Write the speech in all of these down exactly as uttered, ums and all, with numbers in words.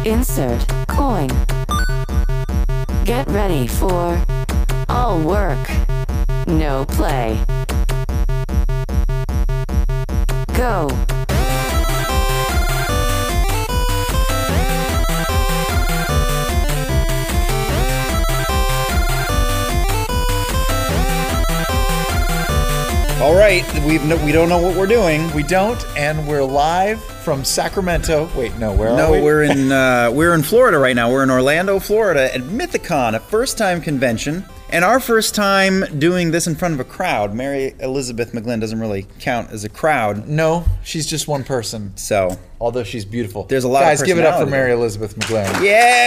Insert coin. Get ready for all work, no play. Go. All right, we've no, we don't know what we're doing. We don't, and we're live from Sacramento. Wait, no, where No, are we? we're in uh, we're in Florida right now. We're in Orlando, Florida, at Mythicon, a first-time convention, and our first time doing this in front of a crowd. Mary Elizabeth McGlynn doesn't really count as a crowd, No, she's just one person, so although she's beautiful. There's a lot of Guys, give it up for personality Mary there. Elizabeth McGlynn.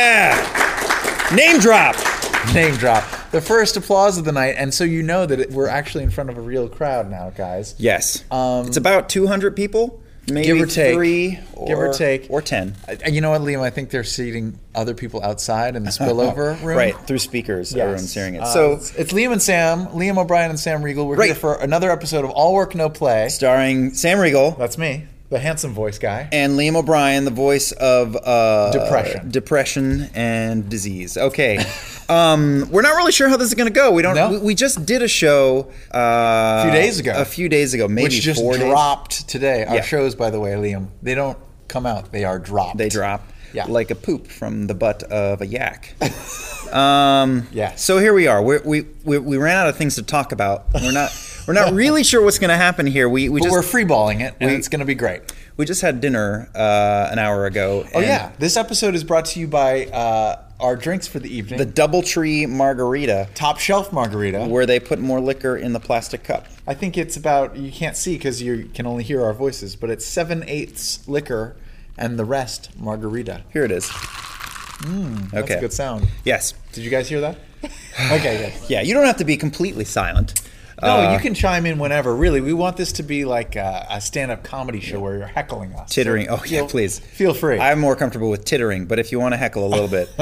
yeah, name drop. Name drop. The first applause of the night, and so you know that it, we're actually in front of a real crowd now, guys. Yes, Um, it's about two hundred people, maybe give or take. three, or, Give or take. or ten. Uh, You know what, Liam? I think they're seating other people outside in the spillover room. Right, through speakers, Yes. everyone's hearing it. Uh, so, it's, it's Liam and Sam, Liam O'Brien and Sam Riegel. We're here Right. for another episode of All Work, No Play. starring Sam Riegel That's me, the handsome voice guy. and Liam O'Brien, the voice of uh, Depression. depression and disease. Okay, um, we're not really sure how this is going to go. We don't. No? We, we just did a show uh, a few days ago. A few days ago, maybe Which just four days. dropped today. Our Yeah. shows, by the way, Liam, they don't come out. They are dropped. They drop. Yeah. Like a poop from the butt of a yak. um, Yeah. So here we are. We're, we we we ran out of things to talk about. We're not we're not really sure what's going to happen here. We we But just we're freeballing it, and we- it's going to be great. we just had dinner uh, an hour ago. Oh, and yeah. This episode is brought to you by uh, our drinks for the evening. the DoubleTree Margarita, Top Shelf Margarita. where they put more liquor in the plastic cup. I think it's about, you can't see because you can only hear our voices, but it's seven-eighths liquor and the rest margarita. Here it is. That's okay. a good sound. Yes. Did you guys hear that? Okay, good. Yeah. You don't have to be completely silent. No, Uh, you can chime in whenever. Really, we want this to be like a, a stand-up comedy show where you're heckling us. Tittering. So Oh, yeah, feel- please. Feel free. I'm more comfortable with tittering, but if you want to heckle a little bit.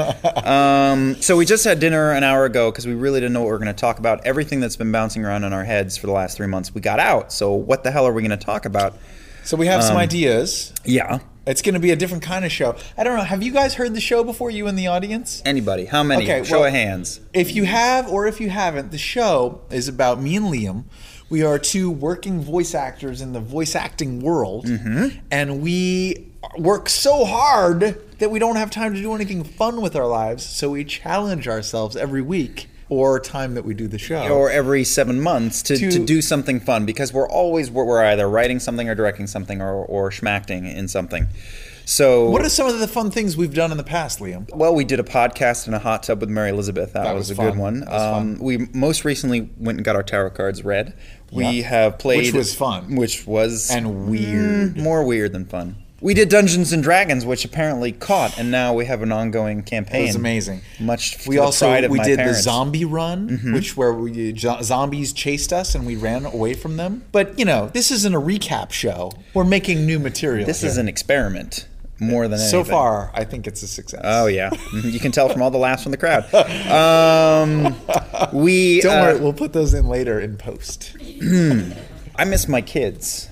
um, so we just had dinner an hour ago because we really didn't know what we were going to talk about. Everything that's been bouncing around in our heads for the last three months, we got out. So what the hell are we going to talk about? So we have some Um, ideas. Yeah. It's going to be a different kind of show. I don't know. Have you guys heard the show before, you in the audience? Anybody? How many? Okay, Show well- of hands. If you have or if you haven't, the show is about me and Liam. We are two working voice actors in the voice acting world, Mm-hmm. and we work so hard that we don't have time to do anything fun with our lives. So we challenge ourselves every week or time that we do the show. Or every seven months to, to, To- do something fun because we're always we're, we're either writing something or directing something or, or schmacting in something. So What are some of the fun things we've done in the past, Liam? well, we did a podcast in a hot tub with Mary Elizabeth. That, That was, was a good fun. one. That was Um, fun. we most recently went and got our tarot cards read. We Yeah. have played, Which was fun. which was And weird. mm, more weird than fun. We did Dungeons and Dragons, which apparently caught, and now we have an ongoing campaign. It was amazing. Much to We the also pride of we my did parents. the zombie run, which where we zo- zombies chased us and we ran away from them. But you know, this isn't a recap show. We're making new material. This here. is an experiment more than anything. So far, I think it's a success. Oh yeah, you can tell from all the laughs from the crowd. Um, we Don't uh, worry, we'll put those in later in post. I miss my kids.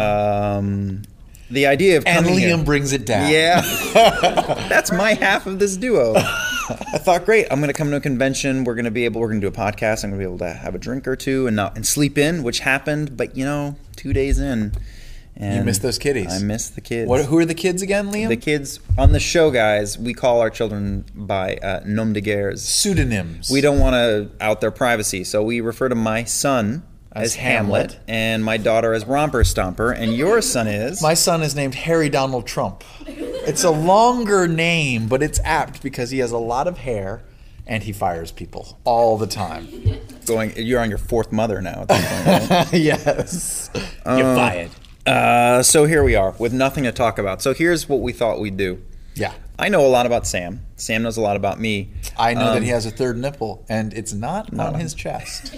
Um, the idea of And coming Liam here- brings it down. Yeah, that's my half of this duo. I thought, great, I'm going to come to a convention. We're going to be able, we're going to do a podcast. I'm going to be able to have a drink or two and not and sleep in, which happened. But you know, two days in, and You miss those kiddies. I miss the kids. What? Who are the kids again, Liam? The kids on the show, guys. We call our children by uh, nom de guerres. Pseudonyms. We don't want to out their privacy, so we refer to my son as, As Hamlet, Hamlet. and my daughter as Romper Stomper, and your son is My son is named Harry Donald Trump. It's a longer name, but it's apt because he has a lot of hair and he fires people all the time. going. You're on your fourth mother now. At this point, right? Yes. You're fired. uh, so here we are with nothing to talk about. So here's what we thought we'd do. Yeah. I know a lot about Sam. Sam knows a lot about me. I know that Um, he has a third nipple, and it's not, on his chest.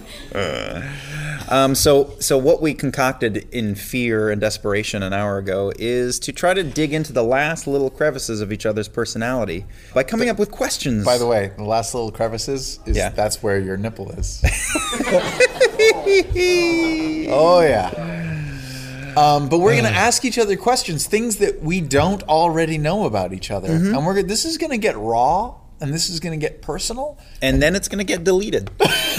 Um, so, so what we concocted in fear and desperation an hour ago is to try to dig into the last little crevices of each other's personality by coming up with questions. By the way, the last little crevices is Yeah. that's where your nipple is. Oh yeah. Um, but we're going to ask each other questions, things that we don't already know about each other. Mm-hmm. And we're gonna- this is going to get raw, and this is going to get personal. And then it's going to get deleted.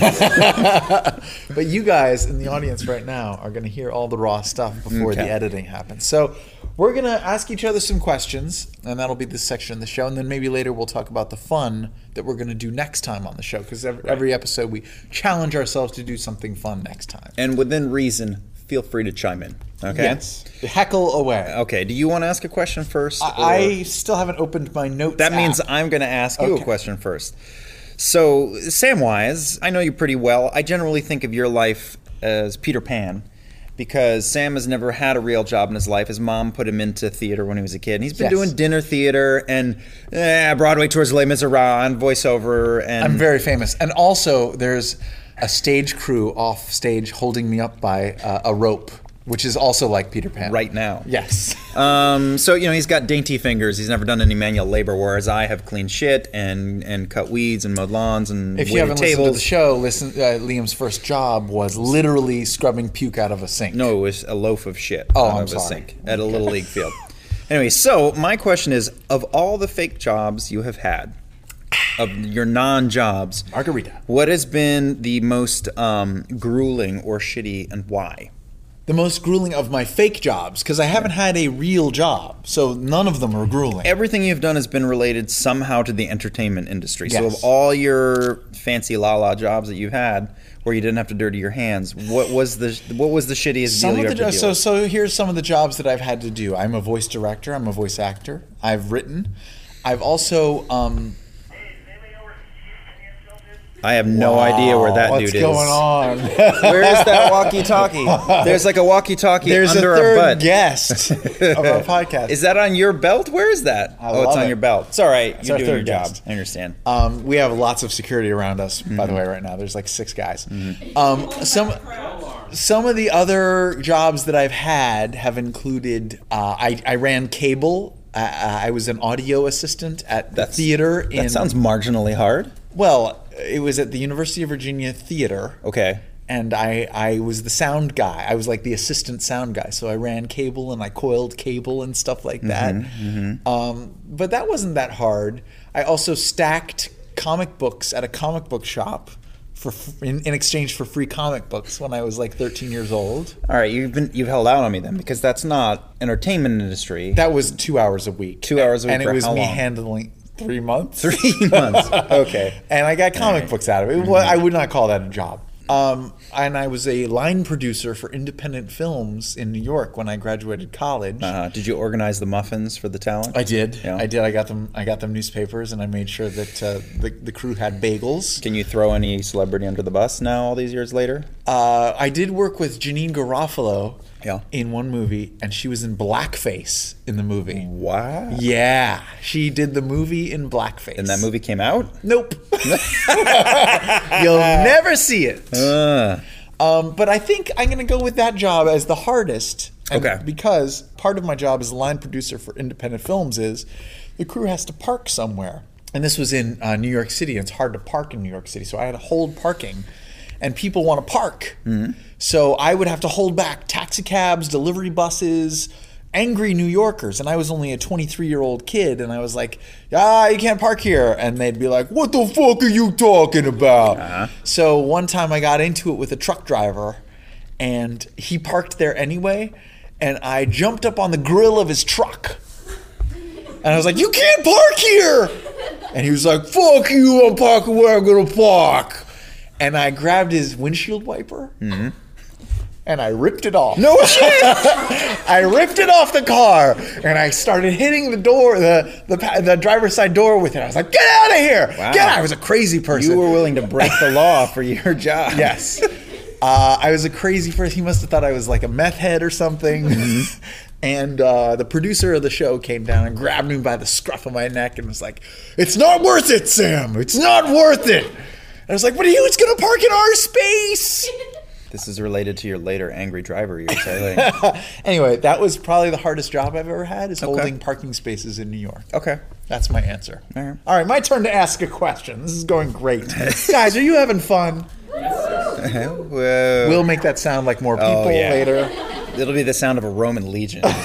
But you guys in the audience right now are going to hear all the raw stuff before Okay. the editing happens. So we're going to ask each other some questions, and that'll be this section of the show. And then maybe later we'll talk about the fun that we're going to do next time on the show, because every, every episode we challenge ourselves to do something fun next time. And within reason, feel free to chime in. Okay? Yes. Heckle away. Okay, do you want to ask a question first? I, or- I still haven't opened my notes That means app. I'm going to ask you Okay. a question first. So, Samwise, I know you pretty well. I generally think of your life as Peter Pan because Sam has never had a real job in his life. His mom put him into theater when he was a kid. And he's been Yes. doing dinner theater and eh, Broadway tours, Les Miserables, and voiceover. And I'm very famous. And also, there's a stage crew off stage holding me up by uh, a rope, which is also like Peter Pan. right now. Yes. Um, so, you know, he's got dainty fingers. He's never done any manual labor, whereas I have cleaned shit and, and cut weeds and mowed lawns and If you waited haven't tables. listened to the show, listen. Uh, Liam's first job was literally scrubbing puke out of a sink. No, it was a loaf of shit Oh, out I'm of a sorry. sink at a little league field. Anyway, so my question is, of all the fake jobs you have had, of your non-jobs, Margarita. what has been the most um, grueling or shitty, and why? The most grueling of my fake jobs, because I haven't had a real job, so none of them are grueling. Everything you've done has been related somehow to the entertainment industry. So, Yes. of all your fancy la la jobs that you've had, where you didn't have to dirty your hands, what was the what was the shittiest Some deal you of ever the deal jo- so with? so here's some of the jobs that I've had to do. I'm a voice director. I'm a voice actor. I've written. I've also. Um, I have no idea where that what's dude is. going on? Where is that walkie-talkie? There's like a walkie-talkie There's under a our third butt. guest of our podcast. Is that on your belt? Where is that? I oh, it's love on it. your belt. It's all right. It's You're our doing your third job. guest. I understand. Um, we have lots of security around us, by the way, right now. There's like six guys. Um, some some of the other jobs that I've had have included uh, I, I ran cable. Uh, I was an audio assistant at the That's- theater. In, That sounds marginally hard. well. It was at the University of Virginia Theater. Okay. And I, I was the sound guy. I was like the assistant sound guy. So I ran cable and I coiled cable and stuff like that. Um, but that wasn't that hard. I also stacked comic books at a comic book shop for f- in, in exchange for free comic books when I was like thirteen years old. All right, you've been you've held out on me then because that's not entertainment industry. That was two hours a week. Two hours a week And for it was how me long? handling three months. Three months. Okay. And I got comic books out of it. Well, I would not call that a job. Um, and I was a line producer for independent films in New York when I graduated college. Uh, did you organize the muffins for the talent? I did. Yeah. I did. I got them. I got them newspapers, and I made sure that uh, the the crew had bagels. Can you throw any celebrity under the bus now, all these years later? Uh, I did work with Janine Garofalo. Yeah. In one movie, and she was in blackface in the movie. Wow. Yeah, she did the movie in blackface. And that movie came out? Nope. You'll never see it. Uh, Um, but I think I'm going to go with that job as the hardest. And Okay. Because part of my job as a line producer for independent films is the crew has to park somewhere. And this was in uh, New York City. And it's hard to park in New York City. So I had to hold parking. And people want to park. So I would have to hold back taxi cabs, delivery buses, angry New Yorkers. And I was only a twenty-three-year-old kid. And I was like, ah, you can't park here. And they'd be like, what the fuck are you talking about? So one time I got into it with a truck driver. And he parked there anyway. And I jumped up on the grill of his truck. And I was like, you can't park here. And he was like, fuck you, I'm parking where I'm going to park. And I grabbed his windshield wiper. And I ripped it off. no shit! I ripped it off the car, and I started hitting the door, the the, pa- the driver's side door with it. I was like, "Get out of here! Wow. Get out!" I was a crazy person. You were willing to break the law for your job. Yes, uh, I was a crazy person. He must have thought I was like a meth head or something. And uh, the producer of the show came down and grabbed me by the scruff of my neck and was like, "It's not worth it, Sam. It's not worth it." And I was like, "What are you? It's gonna park in our space." This is related to your later angry driver you were saying. Anyway, that was probably the hardest job I've ever had is Okay. holding parking spaces in New York. Okay. That's my answer. All right. All right, my turn to ask a question. This is going great. Guys, are you having fun? Whoa. We'll make that sound like more people Oh, yeah. later. It'll be the sound of a Roman legion. I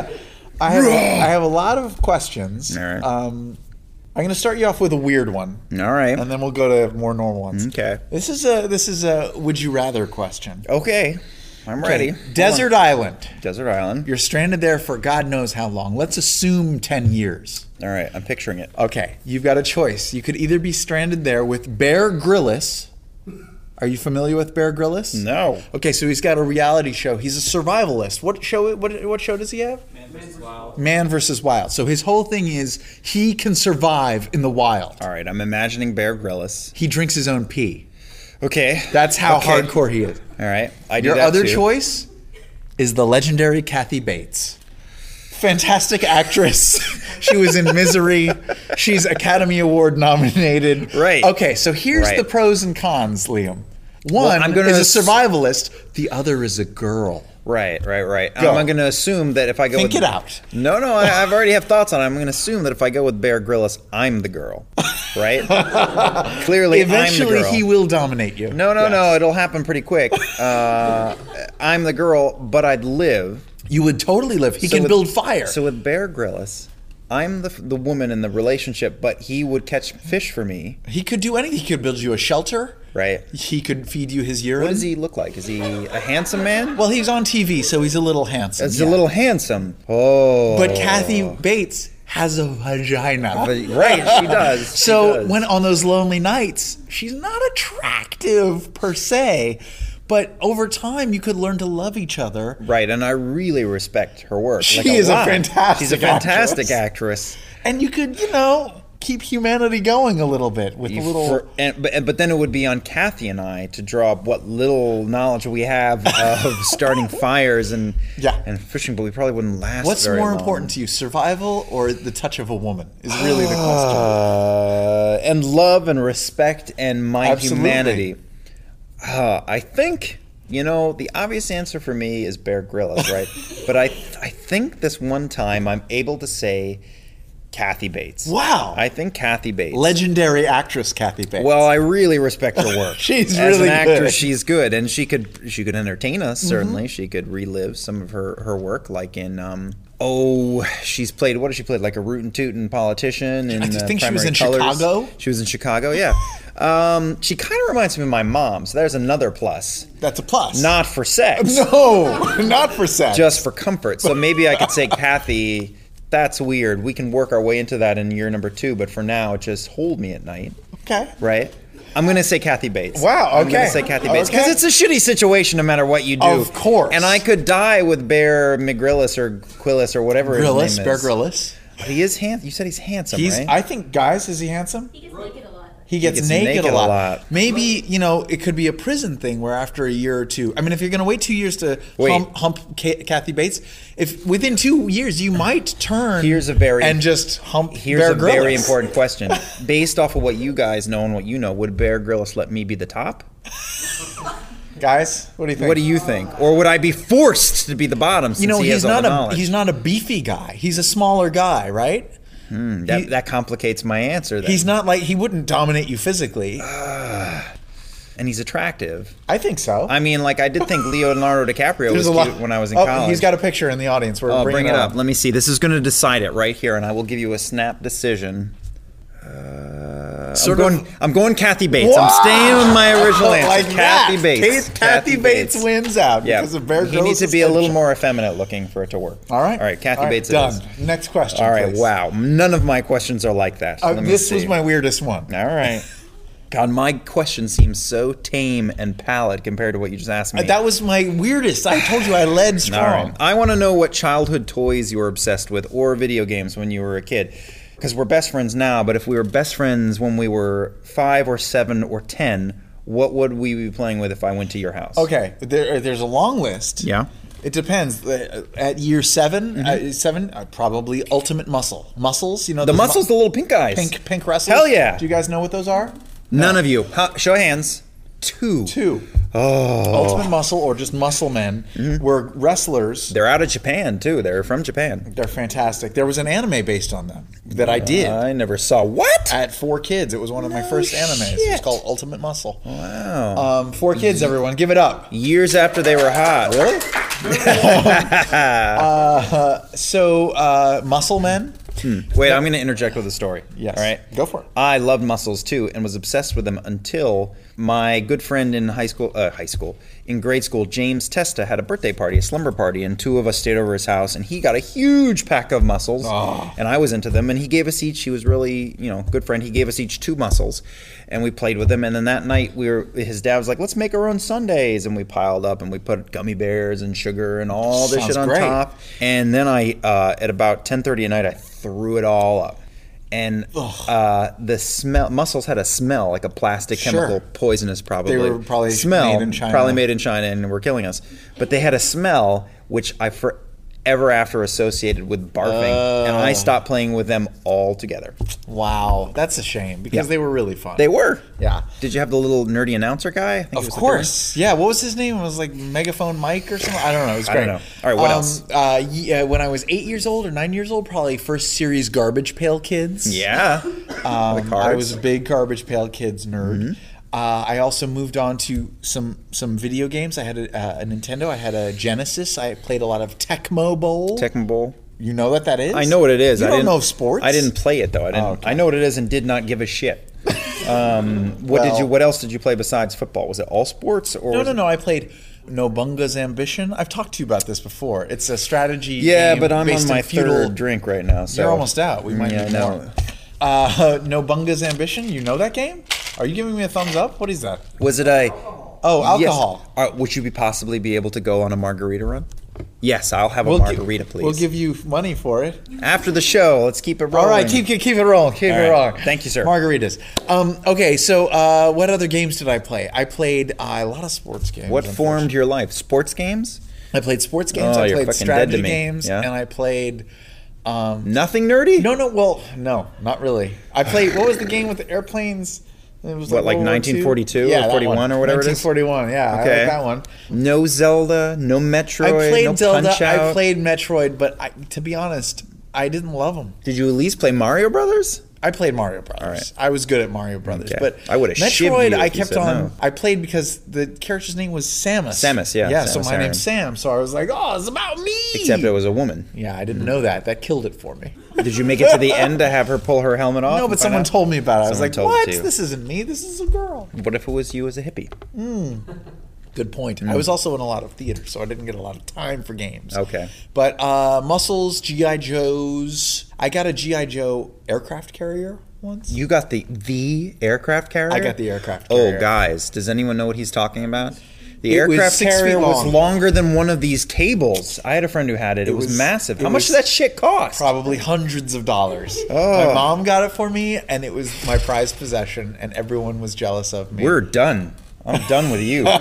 have, I have a lot of questions. All right. Um, I'm going to start you off with a weird one. All right. And then we'll go to more normal ones. Okay. This is a this is a would you rather question. Okay. I'm ready. Okay. Desert Island. Desert Island. You're stranded there for God knows how long. Let's assume ten years. All right. I'm picturing it. Okay. You've got a choice. You could either be stranded there with Bear Grylls. Are you familiar with Bear Grylls? No. Okay, so he's got a reality show. He's a survivalist. What show? What what show does he have? Man versus Wild. Man versus Wild. So his whole thing is he can survive in the wild. All right. I'm imagining Bear Grylls. He drinks his own pee. Okay. That's how Okay. hardcore he is. All right. I do Your that other too. choice is the legendary Kathy Bates. Fantastic actress. She was in Misery. She's Academy Award nominated. Right. Okay, so here's Right. the pros and cons, Liam. One Well, I'm gonna is a ass- survivalist. The other is a girl. Right, right, right. Go. I'm going to assume that if I go Think with, it out. No, no, I, I've already have thoughts on it. I'm going to assume that if I go with Bear Grylls, I'm the girl. Right? Clearly, Eventually, I'm the girl. he will dominate you. No, no, Yes. no. It'll happen pretty quick. Uh, I'm the girl, but I'd live. You would totally live. He So can with- build fire. So with Bear Grylls, I'm the the woman in the relationship, but he would catch fish for me. he could do anything. He could build you a shelter. Right. He could feed you his urine. What does he look like? Is he a handsome man? Well, he's on T V, so he's a little handsome. It's yeah. a little handsome. Oh. But Kathy Bates has a vagina. But- right, she does. She So does. when on those lonely nights, she's not attractive per se, but over time you could learn to love each other. Right, and I really respect her work. She like is a lot. fantastic She's a fantastic actress. actress. And you could, you know, keep humanity going a little bit with a little. For, and, but, but then it would be on Kathy and I to draw up what little knowledge we have of starting fires and Yeah. and fishing, but we probably wouldn't last. What's very more long. important to you, survival or the touch of a woman? Is really the question. Uh, and love and respect and my Absolutely. humanity. Uh, I think, you know, the obvious answer for me is Bear Grylls, right? But I, I think this one time I'm able to say Kathy Bates. Wow. I think Kathy Bates. Legendary actress Kathy Bates. Well, I really respect her work. She's As really an actress, good. she's good, and she could she could entertain us. Mm-hmm. Certainly, she could relive some of her, her work, like in um oh, she's played what has she played like a rootin' tootin' politician in I just uh, think she was Primary in Colors. Chicago. She was in Chicago, yeah. Um, she kind of reminds me of my mom, so there's another plus. That's a plus. Not for sex, No, not for sex. just for comfort. So maybe I could say Kathy. That's weird. We can work our way into that in year number two, but for now, just hold me at night. okay. Right? I'm going to say Kathy Bates. Wow, I'm going okay. to say Kathy Bates. Because Okay. it's a shitty situation no matter what you do. Of course. And I could die with Bear McGrillis or Quillis or whatever Grillis, his name Bear is. Grillis. But he is handsome. You said he's handsome, He's. right? I think, guys, is he handsome? He gets naked a lot. He gets, gets naked, naked a, a lot. lot. Maybe, you know, it could be a prison thing where after a year or two, I mean, if you're going to wait two years to Wait. hump, hump Ka- Kathy Bates, if within two years you might turn Here's a very- and just hump Here's Bear a very Grylls. important question. Based off of what you guys know and what you know, would Bear Grylls let me be the top? Guys, what do you think? What do you think? Or would I be forced to be the bottom since You know, he he's has all not the a knowledge? he's not a beefy guy. He's a smaller guy, right? that, he- that complicates my answer then. He's not like he wouldn't dominate you physically. and he's attractive. I think so. I mean, like, I did think Leonardo DiCaprio was There's a lot cute when I was in oh, college. He's got a picture in the audience. We're Oh, bringing bring it up. on. Let me see. This is going to decide it right here, and I will give you a snap decision. Uh, I'm Sort of- going. I'm going Kathy Bates. Wow! I'm staying with my original answer. Like Kathy that. Bates. Kathy, Kathy Bates, wins out Yeah. because of Bear He needs to Grylls' be a little attention. more effeminate looking for it to work. All right. All right. Kathy All right, Bates. Done. It is. Next question. All right. please. Wow. None of my questions are like that. Uh, Let me this was see. my weirdest one. All right. God, my question seems so tame and pallid compared to what you just asked me. Uh, That was my weirdest. I told you I led All strong. right. I want to know what childhood toys you were obsessed with or video games when you were a kid. Because we're best friends now, but if we were best friends when we were five or seven or ten, what would we be playing with if I went to your house? Okay, there, there's a long list. Yeah. It depends. Uh, At year seven, uh, seven, uh, probably Ultimate Muscle. Muscles, you know The those muscles, the little pink guys. mu- pink pink wrestlers. Hell yeah. Do you guys know what those are? None of you. Huh, show of hands. Two. Two. Oh. Ultimate Muscle or just Muscle Men were wrestlers. They're out of Japan, too. They're from Japan. They're fantastic. There was an anime based on them that I did. I never saw. What? At Four Kids. It was one of my No first animes. It was shit. called Ultimate Muscle. Wow. Um, Four Kids, everyone. Give it up. Years after they were hot. Really? uh, so, uh, Muscle Men. Hmm. Wait, I'm going to interject with a story. Yes. All right. Go for it. I loved Muscles too, and was obsessed with them until my good friend in high school, uh, high school, in grade school, James Testa, had a birthday party, a slumber party, and two of us stayed over his house, and he got a huge pack of Muscles, Oh. and I was into them, and he gave us each. He was really, you know, good friend. He gave us each two Muscles, and we played with them. And then that night, we were. His dad was like, "Let's make our own sundaes," and we piled up, and we put gummy bears and sugar and all this Sounds shit on great. top. And then I, uh, at about ten thirty at night, I threw it all up. And uh, the smell, Muscles had a smell like a plastic Sure. chemical, poisonous probably. They were probably smell, made in China. probably made in China, and were killing us. But they had a smell which I forever after associated with barfing, and I stopped playing with them altogether. Wow, that's a shame because Yeah. they were really fun. They were. Yeah. Did you have the little nerdy announcer guy? I think he Of was the course. Yeah. What was his name? It was like Megaphone Mike or something. I don't know. It was I great. don't know. All right, what Um, else? Uh, yeah, when I was eight years old or nine years old, probably first series Garbage Pail Kids. third. Yeah. Um, The cards. Mm-hmm. I was a big Garbage Pail Kids nerd. Uh, I also moved on to some some video games. I had a, uh, a Nintendo. I had a Genesis. I played a lot of Tecmo Bowl. Tecmo Bowl. You know what that is? I know what it is. You I don't didn't, know sports? I didn't play it though. I didn't. Oh, okay. I know what it is and did not give a shit. Um, what did Well- you? What else did you play besides football? Was it all sports or? No, was no, it- no. I played Nobunga's Ambition. I've talked to you about this before. It's a strategy. Yeah, game but I'm based on my in feudal. third drink right now. So You're almost out. We might Yeah, need I know. more. Uh, Nobunga's Ambition. You know that game? Are you giving me a thumbs up? What is that? Was it a? Oh, alcohol. Yes. Uh, would you be possibly be able to go on a margarita run? Yes, I'll have a We'll gi- margarita, please. We'll give you money for it. After the show. Let's keep it rolling. All right, keep keep keep it rolling. Keep All it right. rolling. Thank you, sir. Margaritas. Um, okay, so uh, what other games did I play? I played uh, a lot of sports games. What formed your life? Sports games? I played sports games. Oh, I you're played fucking dead strategy to me. games, Yeah? and I played. Um, Nothing nerdy? no, no. Well, no, not really. I played. What was the game with the airplanes? It was What, like World War nineteen Two? forty-two or yeah, that forty-one one. or whatever it is? nineteen forty-one. Yeah, I Okay. like that one. No Zelda, no Metroid, I played no Zelda. Punch I Out. played Metroid, but I, to be honest, I didn't love them. Did you at least play Mario Brothers? I played Mario Brothers. All right. I was good at Mario Brothers, Okay. but I would've shivved you Metroid. if I you kept said on. no. I played because the character's name was Samus. Samus, yeah, Yeah. so Samus my Aran. name's Sam. So I was like, oh, it's about me. Except it was a woman. Yeah, I didn't know that. That killed it for me. Did you make it to the end to have her pull her helmet off? No, and but find someone out? told me about it. I was Someone like, told it what? to you. This isn't me. This is a girl. What if it was you as a hippie? Good point. Mm. I was also in a lot of theater, so I didn't get a lot of time for games. Okay. But uh, Muscles, G I. Joes. I got a G I. Joe aircraft carrier once. You got the the aircraft carrier? I got the aircraft carrier. Oh, guys, does anyone know what he's talking about? The It was aircraft six feet carrier was long. longer than one of these tables. I had a friend who had it. It, It was, was- massive. it How much was did that shit cost? Probably hundreds of dollars. Oh. My mom got it for me, and it was my prized possession, and everyone was jealous of me. We're done. I'm done with you.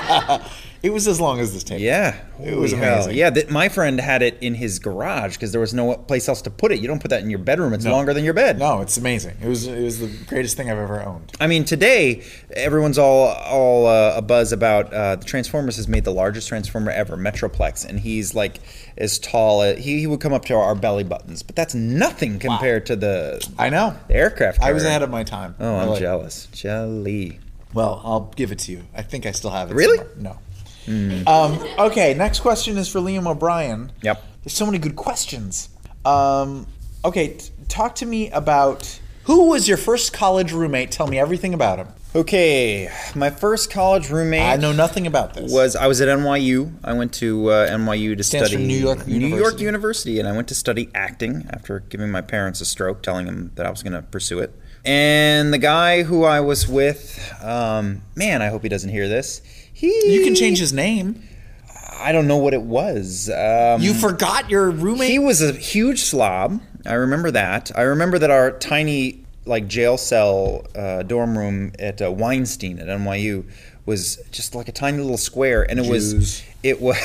It was as long as this table. Yeah, It was Holy hell. amazing. Yeah, that my friend had it in his garage because there was no place else to put it. You don't put that in your bedroom; it's longer than your bed. No, it's amazing. It was it was the greatest thing I've ever owned. I mean, today everyone's all all uh, a buzz about uh, the Transformers has made the largest Transformer ever, Metroplex, and he's like as tall. Uh, he he would come up to our belly buttons, but that's nothing compared to the, I know. the aircraft. I was carrier. ahead of my time. Oh, I'm Really. jealous. Jelly. Well, I'll give it to you. I think I still have it. Really? somewhere. No. Um, okay, next question is for Liam O'Brien. Yep. There's so many good questions. Um, okay, t- talk to me about who was your first college roommate? Tell me everything about him. Okay, my first college roommate. I know nothing about this. was I was at N Y U. I went to uh, N Y U to Stands study for New York New York University. University, and I went to study acting after giving my parents a stroke, telling them that I was going to pursue it. And the guy who I was with, um, man, I hope he doesn't hear this. He, You can change his name. I don't know what it was. Um, You forgot your roommate? He was a huge slob. I remember that. I remember that our tiny like jail cell uh, dorm room at uh, Weinstein at N Y U was just like a tiny little square, and it Jews. was it was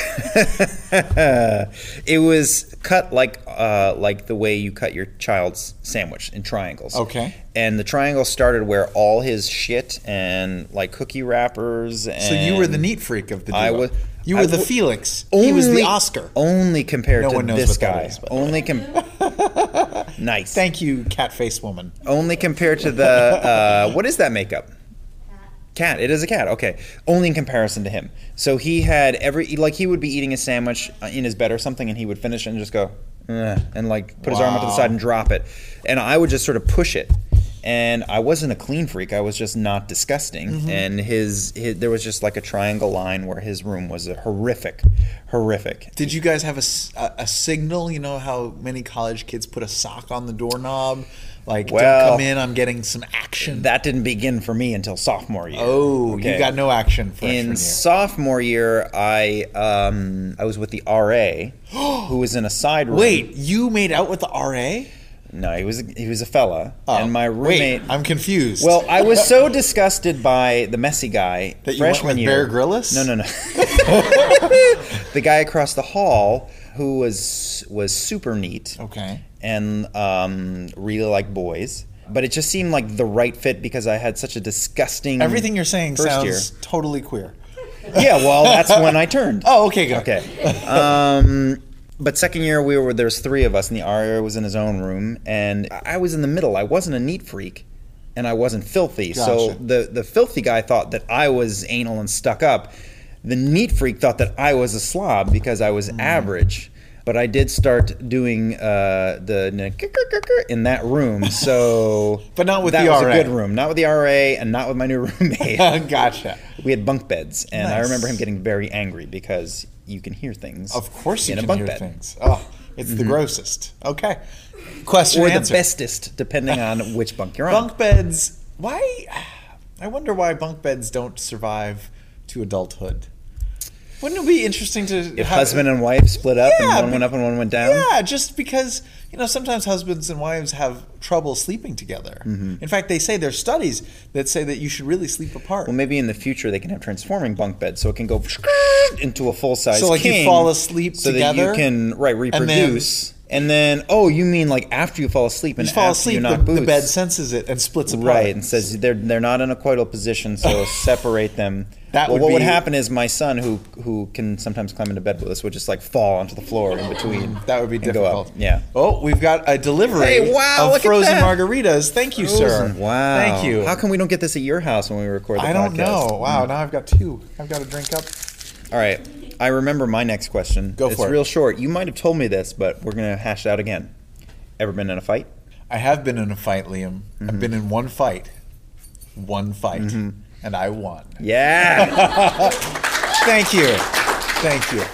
it was cut like uh, like the way you cut your child's sandwich in triangles. Okay. And the triangle started where all his shit and like cookie wrappers. And So you were the neat freak of the duo. I was. You were I the w- Felix. he was the Oscar. Only compared No to one knows this what that guy. is, but- Only com- Nice. Thank you, cat face woman. Only compared to the uh, what is that makeup? Cat. It is a cat. Okay. Only in comparison to him. So he had every like he would be eating a sandwich in his bed or something, and he would finish it and just go, "Ugh," and like put his arm up to the Wow. side and drop it, and I would just sort of push it. And I wasn't a clean freak. I was just not disgusting. Mm-hmm. And his, his there was just like a triangle line where his room was a horrific, horrific. Did you guys have a, s- a- a signal? You know how many college kids put a sock on the doorknob? Like, Well, don't come in, I'm getting some action. That didn't begin for me until sophomore year. oh, Okay. you got no action freshman In year. sophomore year, I um, I was with the R A, who was in a side room. Wait, you made out with the R A? No, he was a, he was a fella, Oh, and my roommate. Wait, I'm confused. Well, I was so disgusted by the messy guy That you went freshman with year. Bear Grylls? No, no, no. The guy across the hall who was was super neat okay. and um, really liked boys, but it just seemed like the right fit because I had such a disgusting. Everything you're saying first sounds year. totally queer. Yeah, well, that's when I turned. Oh, okay, good. Okay. Um, but second year, we were there's three of us, and the R A was in his own room, and I was in the middle. I wasn't a neat freak, and I wasn't filthy. So Gotcha. the the filthy guy thought that I was anal and stuck up. The neat freak thought that I was a slob because I was average. But I did start doing uh, the in that room, so But not with that the was R A. a good room, not with the R A, and not with my new roommate. Gotcha. We had bunk beds, and I Nice. remember him getting very angry because you can hear things. Of course you in can a bunk hear bed. things. Oh, it's the grossest. Okay. Question Or the answer. bestest, depending on which bunk you're on. Bunk beds. Why? I wonder why bunk beds don't survive to adulthood. Wouldn't it be interesting to If have, husband and wife split up Yeah, and one be- went up and one went down. Yeah, just because you know sometimes husbands and wives have trouble sleeping together. Mm-hmm. In fact, they say there's studies that say that you should really sleep apart. Well, maybe in the future they can have transforming bunk beds, so it can go into a full size. So, like, you king, fall asleep so together, that you can right and then- reproduce. And then, oh, you mean like after you fall asleep and you fall after asleep, you the, knock the boots. bed senses it and splits apart. Right, and says they're they're not in a coital position, so separate them. That well, would what would be- happen is my son, who who can sometimes climb into bed with us, would just like fall onto the floor in between. That would be and go up. difficult. Yeah. Oh, we've got a delivery Hey, wow, of look at frozen that. margaritas. Thank you, sir. Frozen. Wow. Thank you. How come we don't get this at your house when we record the I don't podcast? know. Wow, now I've got two. I've got to drink up. All right. I remember my next question. Go it's for it. real short. You might have told me this, but we're gonna hash it out again. Ever been in a fight? I have been in a fight, Liam. Mm-hmm. I've been in one fight. One fight. And I won. Yeah. Thank you. Thank you.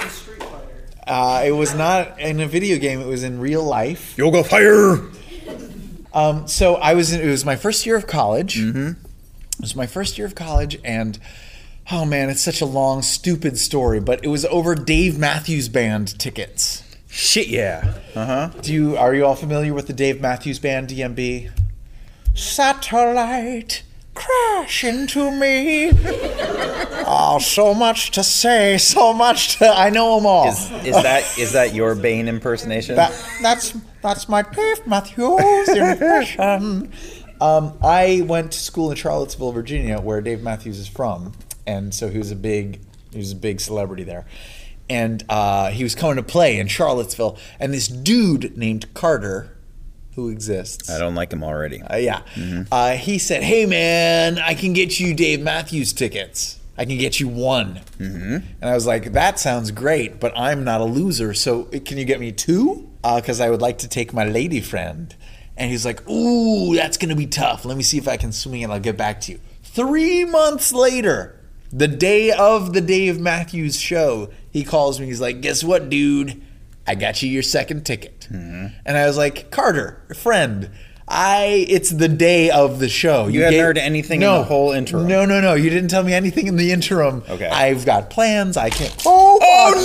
Uh, it was not in a video game. It was in real life. Yoga fire. Um, so I was. In, it was my first year of college. Mm-hmm. It was my first year of college, and oh man, it's such a long, stupid story. But it was over Dave Matthews Band tickets. Shit yeah. Uh huh. Do you are you all familiar with the Dave Matthews Band, D M B? Satellite crash into me. Oh, so much to say, so much to. I know them all. Is is that is that your Bane impersonation? That, that's that's my Dave Matthews impression. Um, I went to school in Charlottesville, Virginia, where Dave Matthews is from, and so he was a big he was a big celebrity there. And uh, he was coming to play in Charlottesville, and this dude named Carter, who exists, I don't like him already. uh, yeah, uh, he said, "Hey man, I can get you Dave Matthews tickets. I can get you one." Mm-hmm. And I was like, "That sounds great, but I'm not a loser. So can you get me two? Because I would like to take my lady friend." And he's like, "Ooh, that's gonna be tough. Let me see if I can swing it. I'll get back to you." Three months later, the day of the Dave Matthews show, he calls me. He's like, "Guess what, dude? I got you your second ticket." Mm-hmm. And I was like, "Carter, friend, I it's the day of the show. You hadn't heard anything in the whole interim? No, no, no. You didn't tell me anything in the interim. Okay. I've got plans. I can't. Oh,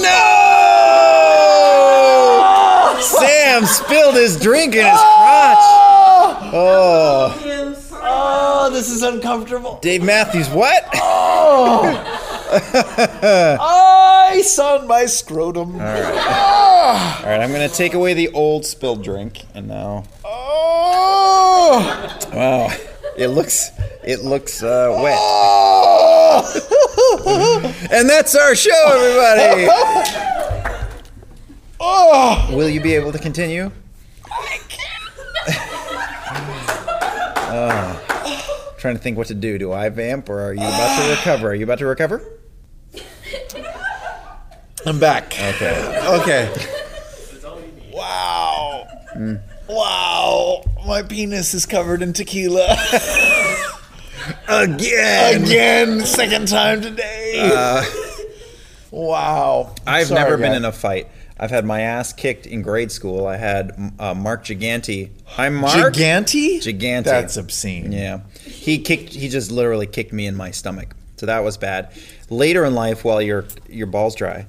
Oh no! Sam spilled his drink in his crotch. Oh, Oh, this is uncomfortable. Dave Matthews, what? I sun my scrotum. All right. Ah. All right, I'm gonna take away the old spilled drink, and now, Oh. wow, it looks, it looks uh, wet. Oh. And that's our show, everybody. Oh. Will you be able to continue? trying to think what to do. Do I vamp or are you about to recover? Are you about to recover? I'm back. Okay. Okay. Wow. Mm. Wow. My penis is covered in tequila. Again. Again. Second time today. Uh, wow. I've Sorry, never been guy. in a fight. I've had my ass kicked in grade school. I had uh, Mark Gigante. Hi, Mark. Gigante? Gigante. That's obscene. Yeah. He kicked. He just literally kicked me in my stomach. So that was bad. Later in life, while your your balls dry,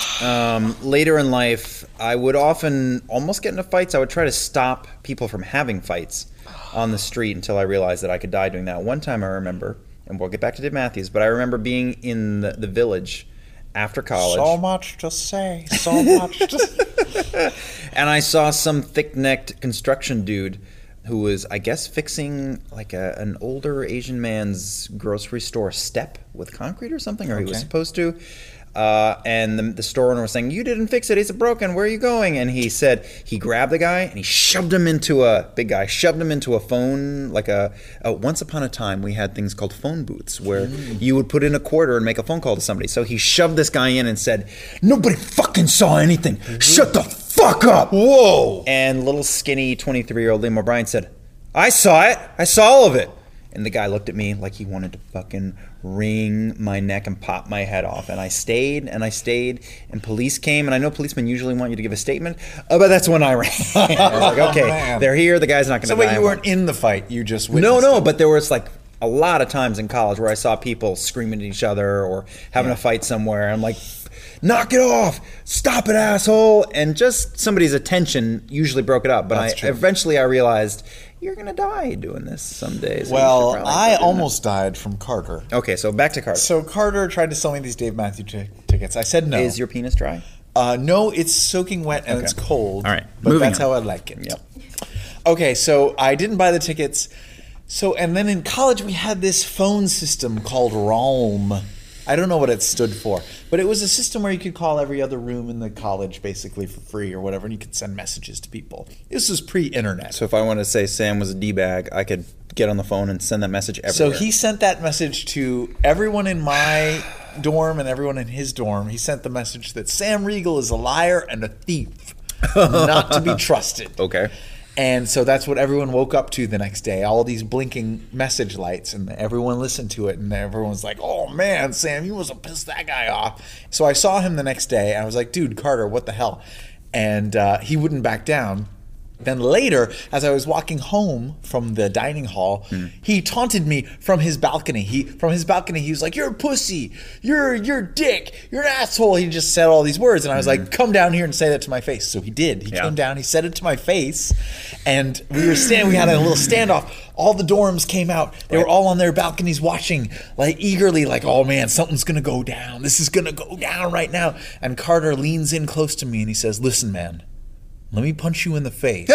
um, later in life, I would often almost get into fights. I would try to stop people from having fights on the street until I realized that I could die doing that. One time I remember, and we'll get back to Dave Matthews, but I remember being in the, the village after college. So much to say. So much to say. And I saw some thick-necked construction dude who was, I guess, fixing like a, an older Asian man's grocery store step with concrete or something, or he was Okay. supposed to. Uh, and the, the store owner was saying, "You didn't fix it. It's broken. Where are you going?" And he said he grabbed the guy and he shoved him into a big guy, shoved him into a phone, like a, a once upon a time we had things called phone booths where Mm. you would put in a quarter and make a phone call to somebody. So he shoved this guy in and said, "Nobody fucking saw anything. Shut the fuck up." Whoa. And little skinny twenty-three-year-old Liam O'Brien said, "I saw it. I saw all of it." And the guy looked at me like he wanted to fucking wring my neck and pop my head off. And I stayed and I stayed and police came. And I know policemen usually want you to give a statement, oh, but that's when I ran. I was like, okay, Man. they're here. The guy's not going to So die. wait, you weren't in the fight. You just witnessed No, no, it. but there was like a lot of times in college where I saw people screaming at each other or having Yeah. a fight somewhere. I'm like, knock it off, stop it, asshole. And just somebody's attention usually broke it up. But That's I true. eventually I realized you're going to die doing this some days. Well, You should probably I stop doing almost died from Carter. that. Okay, so back to Carter. So Carter tried to sell me these Dave Matthews t- tickets. I said no. Is your penis dry? Uh, no, it's soaking wet and Okay. it's cold. All right, But moving that's on. how I like it. Yep. Okay, so I didn't buy the tickets. So, and then in college we had this phone system called Realm. I don't know what it stood for, but it was a system where you could call every other room in the college basically for free or whatever, and you could send messages to people. This was pre-internet. So if I wanted to say Sam was a D-bag, I could get on the phone and send that message everywhere. So he sent that message to everyone in my dorm and everyone in his dorm. He sent the message that Sam Riegel is a liar and a thief, not to be trusted. Okay. And so that's what everyone woke up to the next day, all these blinking message lights, and everyone listened to it, and everyone was like, oh man, Sam, you must have pissed that guy off. So I saw him the next day, and I was like, dude, Carter, what the hell? And uh, he wouldn't back down. Then later, as I was walking home from the dining hall, Mm. he taunted me from his balcony. He from his balcony, he was like, "You're a pussy. You're you're a dick. You're an asshole." He just said all these words, and I was like, "Come down here and say that to my face." So he did. He Yeah. came down. He said it to my face, and we were standing. We had a little standoff. All the dorms came out. They were all on their balconies watching, like eagerly, like, "Oh man, something's gonna go down. This is gonna go down right now." And Carter leans in close to me and he says, "Listen, man. Let me punch you in the face,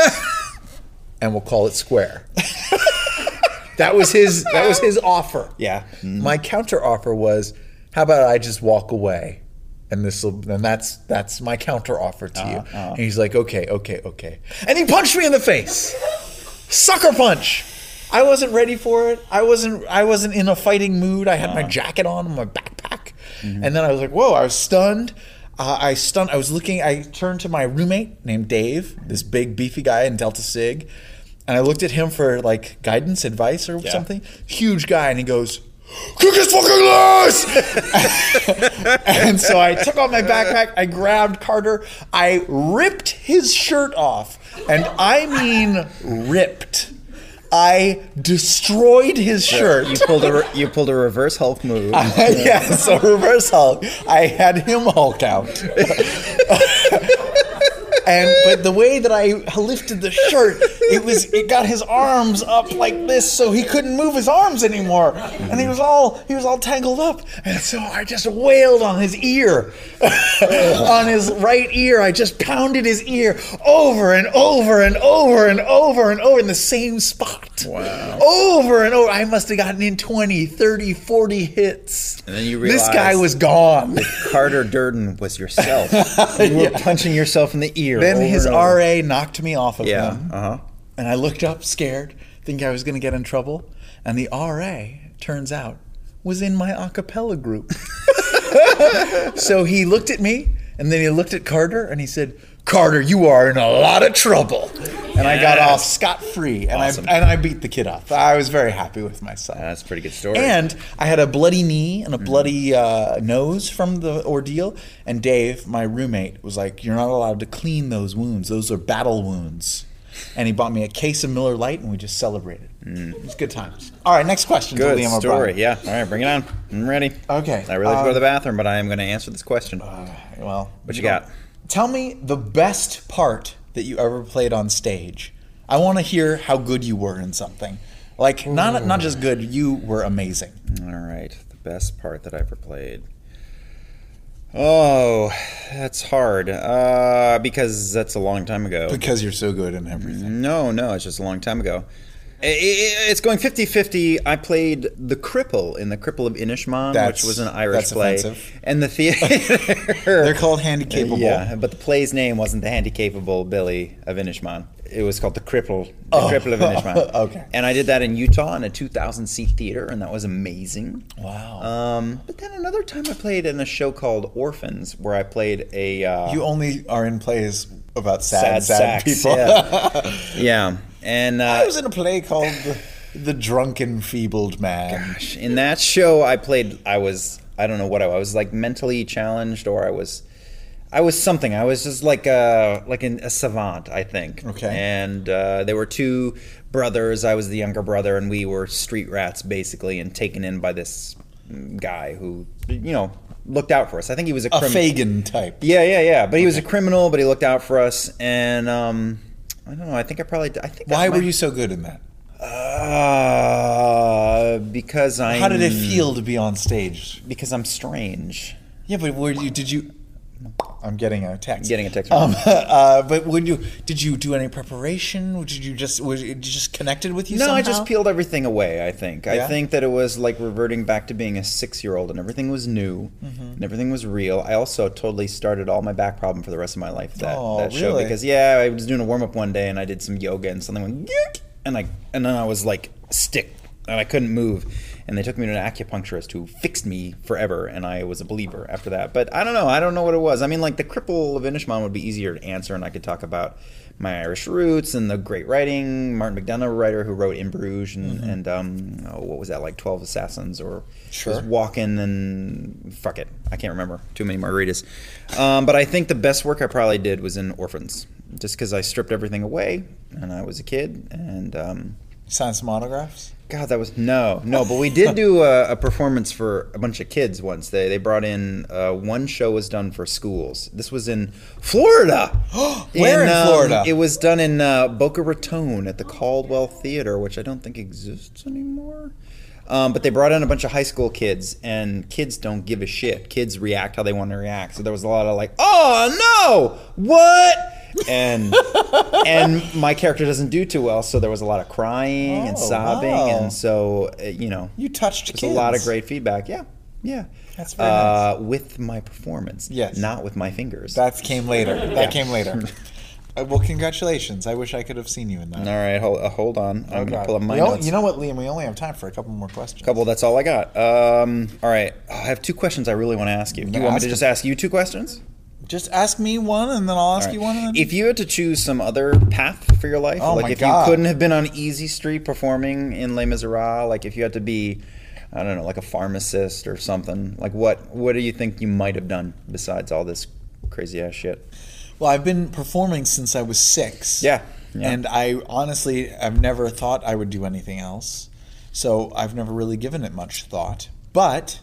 and we'll call it square." That was his. That was his offer. Yeah. My counter offer was, "How about I just walk away, and this will." And that's that's my counter offer to you. Uh-huh. And he's like, "Okay, okay, okay," and he punched me in the face. Sucker punch. I wasn't ready for it. I wasn't. I wasn't in a fighting mood. I had Uh-huh. my jacket on, and my backpack, Mm-hmm. and then I was like, "Whoa!" I was stunned. Uh, I stunned. I was looking. I turned to my roommate named Dave, this big beefy guy in Delta Sig, and I looked at him for like guidance, advice, or Yeah. something. Huge guy, and he goes, "Kick his fucking ass!" And so I took off my backpack. I grabbed Carter. I ripped his shirt off, and I mean ripped. I destroyed his shirt. You pulled a re- you pulled a reverse Hulk move. Yeah, so reverse Hulk. I had him Hulk out. And but the way that I lifted the shirt, it was it got his arms up like this, so he couldn't move his arms anymore, and he was all he was all tangled up, and so I just wailed on his ear, on his right ear. I just pounded his ear over and over and over and over and over in the same spot. Wow. Over and over. I must have gotten in twenty, thirty, forty hits. And then you This guy realized- was gone. Carter Durden was yourself. You were Yeah. punching yourself in the ear. Then over his and over. R A knocked me off of Yeah. him. Uh huh. And I looked up scared. thinking I was going to get in trouble. And the R A, turns out, was in my a cappella group. So he looked at me, and then he looked at Carter, and he said, Carter, you are in a lot of trouble. And I got off scot-free, and Awesome. I and I beat the kid up. I was very happy with myself. That's a pretty good story. And I had a bloody knee and a bloody uh, nose from the ordeal. And Dave, my roommate, was like, you're not allowed to clean those wounds. Those are battle wounds. And he bought me a case of Miller Lite, and we just celebrated. Mm. It was good times. All right, next question. Good Liam story. O'Brien. Yeah. All right, bring it on. I'm ready. Okay. I really have to go to um, the bathroom, but I am going to answer this question. Well, What you got? Tell me the best part that you ever played on stage. I want to hear how good you were in something. Like, not not just good, you were amazing. All right. The best part that I ever played. Oh, that's hard. Uh, because that's a long time ago. Because you're so good in everything. No, no, it's just a long time ago. I- I- It's going fifty-fifty. I played The Cripple in The Cripple of Inishmaan, That's- which was an Irish that's play. offensive. And the theater... They're called handicapable. Yeah, but the play's name wasn't The Handicapable Billy of Inishmaan. It was called The Cripple, The Oh. Cripple of Inishmaan. Okay. And I did that in Utah in a two thousand seat theater, and that was amazing. Wow. Um, but then another time I played in a show called Orphans, where I played a... Uh, You only are in plays about sad, Sad sad, sacks, people. yeah. yeah. And uh, I was in a play called The, the Drunken Feebled Man. Gosh, in that show, I played. I was. I don't know what I was. I was like mentally challenged, or I was. I was something. I was just like a like an, a savant, I think. Okay. And uh, there were two brothers. I was the younger brother, and we were street rats basically, and taken in by this guy who, you know, looked out for us. I think he was a A criminal. Fagin type. Yeah, yeah, yeah. But he was a criminal, but he looked out for us, and um, I don't know. I think I probably. I think. Why that were might- you so good in that? Uh, because I. How did it feel to be on stage? Because I'm strange. Yeah, but were you? Did you? I'm getting a text. Getting a text. Um, uh, but would you? Did you do any preparation? Did you just? Was it just connected with you? no, somehow? I just peeled everything away. I think. Yeah? I think that it was like reverting back to being a six-year-old, and everything was new, Mm-hmm. and everything was real. I also totally started all my back problem for the rest of my life. That Oh, that show really? because yeah, I was doing a warm up one day, and I did some yoga, and something went Yeek! and I and then I was like stick, and I couldn't move. And they took me to an acupuncturist who fixed me forever, and I was a believer after that. But I don't know. I don't know what it was. I mean, like, The Cripple of Inishmaan would be easier to answer, and I could talk about my Irish roots and the great writing. Martin McDonough, writer who wrote In Bruges and, Mm-hmm. and um, oh, what was that, like twelve Assassins or Sure. just Walking and fuck it. I can't remember. Too many margaritas. Um, but I think the best work I probably did was in Orphans, just because I stripped everything away, and I was a kid, and... Um, Sign some autographs. God, that was no, no. But we did do a, a performance for a bunch of kids once. They they brought in uh, one show was done for schools. This was in Florida. Where in um, Florida? It was done in uh, Boca Raton at the Caldwell Theater, which I don't think exists anymore. Um, but they brought in a bunch of high school kids, and kids don't give a shit. Kids react how they want to react. So there was a lot of like, oh no, what? and and my character doesn't do too well, so there was a lot of crying and Oh, sobbing, wow. and so uh, you know, You touched there's kids. a lot of great feedback. Yeah, yeah. That's very uh, with my performance, Yes. not with my fingers. That came later. That Yeah. came later. Uh, well, congratulations. I wish I could have seen you in that. All right, hold, uh, hold on. I'm Oh, gonna God. pull up my We only- notes. you know what, Liam? We only have time for a couple more questions. Couple. That's all I got. Um, all right, I have two questions I really want to ask you. Do you want me Ask to just them. ask you two questions? Just ask me one, and then I'll ask All right. you one. And then... If you had to choose some other path for your life, Oh like my if God. you couldn't have been on Easy Street performing in Les Miserables, like if you had to be, I don't know, like a pharmacist or something, like what what do you think you might have done besides all this crazy ass shit? Well, I've been performing since I was six. Yeah, yeah. And I honestly, I've never thought I would do anything else. So I've never really given it much thought. But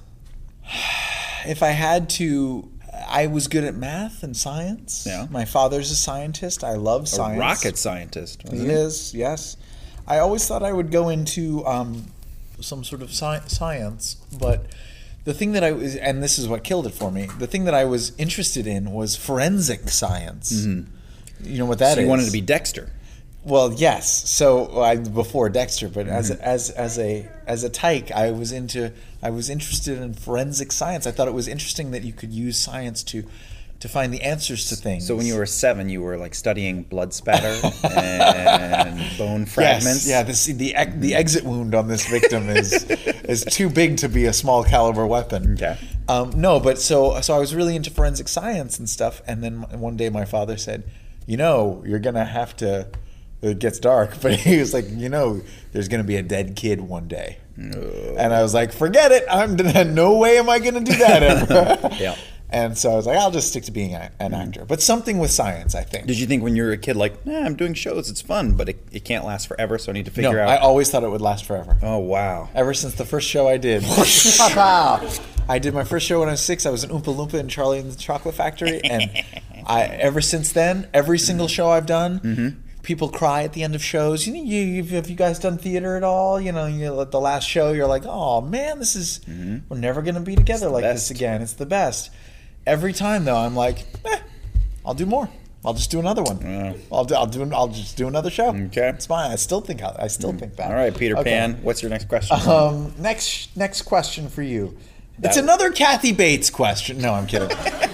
if I had to, I was good at math and science. Yeah. My father's a scientist. I love A science. rocket scientist. He wasn't he? is, yes. I always thought I would go into um, some sort of sci- science, but the thing that I was, and this is what killed it for me, the thing that I was interested in was forensic science. You know what that is? So you wanted to be Dexter. Well, yes. So I, before Dexter, but as Mm-hmm. a, as as a as a tyke, I was into I was interested in forensic science. I thought it was interesting that you could use science to to find the answers to things. So when you were seven, you were like studying blood spatter and bone fragments. Yes, yeah. This, the ex- the exit wound on this victim is is too big to be a small caliber weapon. Okay. Um, no, but so so I was really into forensic science and stuff, and then one day my father said, "You know, you're gonna have to." It gets dark, but he was like, "You know, there's gonna be a dead kid one day," No. and I was like, "Forget it! I'm no way am I gonna do that ever." Yeah. And so I was like, I'll just stick to being a, an actor. But something with science, I think. Did you think when you were a kid, like, eh, I'm doing shows, it's fun, but it, it can't last forever, so I need to figure no, out. I always thought it would last forever. Oh, wow. Ever since the first show I did. I did my first show when I was six. I was an Oompa Loompa in Charlie and the Chocolate Factory. And I ever since then, every single show I've done, Mm-hmm. people cry at the end of shows. You know, you, you, have you guys done theater at all? You know, you, at the last show, you're like, oh, man, this is, Mm-hmm. we're never going to be together like best. this again. It's the best. Every time, though, I'm like, eh, I'll do more. I'll just do another one. Yeah. I'll do. I'll do. I'll just do another show. Okay. It's fine. I still think. I still think that. All right, Peter Okay. Pan, what's your next question? Um, next, next question for you. It's That- another Kathy Bates question. No, I'm kidding.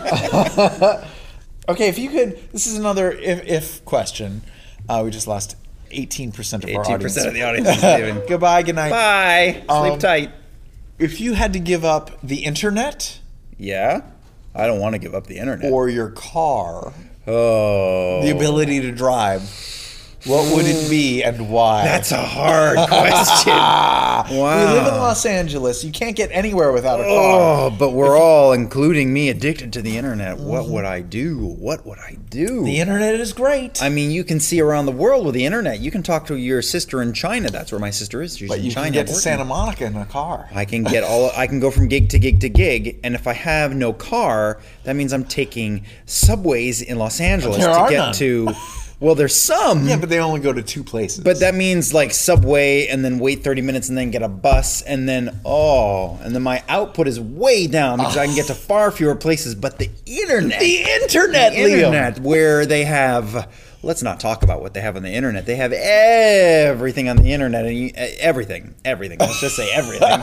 Okay, if you could. This is another if, if question. Uh, we just lost eighteen percent of our eighteen audience. percent of the audience is leaving. Goodbye. Good night. Bye. Sleep Um, tight. If you had to give up the internet Yeah? I don't want to give up the internet. or your car, oh. the ability to drive, what would it be and why? That's a hard question. Wow. We live in Los Angeles. You can't get anywhere without a car. Oh, but we're all, including me, addicted to the internet. What would I do? What would I do? The internet is great. I mean, you can see around the world with the internet. You can talk to your sister in China. That's where my sister is. She's But in you China. can get to working. Santa Monica in a car. I can get all. I can go from gig to gig to gig, and if I have no car, that means I'm taking subways in Los Angeles There to are get none. to. Well, there's some. Yeah, but they only go to two places. But that means like subway and then wait thirty minutes and then get a bus and then oh and then my output is way down because I can get to far fewer places. But the internet, the internet, the Liam. internet, where they have. Let's not talk about what they have on the internet. They have everything on the internet, and you, everything, everything. Let's just say everything.